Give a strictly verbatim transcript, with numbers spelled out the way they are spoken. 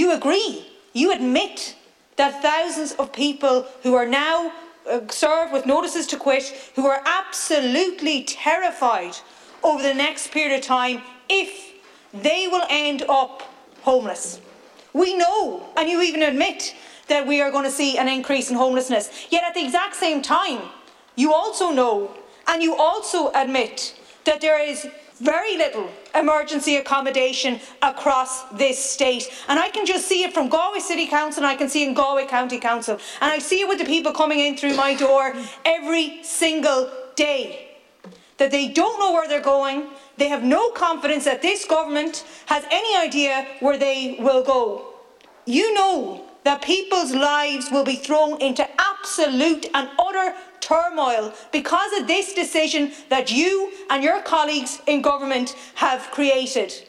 you agree, you admit that thousands of people who are now uh, served with notices to quit, who are absolutely terrified over the next period of time if they will end up homeless. We know, and you even admit, that we are going to see an increase in homelessness. Yet at the exact same time, you also know and you also admit that there is very little emergency accommodation across this state. And I can just see it from Galway City Council, and I can see it in Galway County Council, and I see it with the people coming in through my door every single day, that they don't know where they're going. They have no confidence that this government has any idea where they will go. You know that people's lives will be thrown into absolute and utter turmoil because of this decision that you and your colleagues in government have created.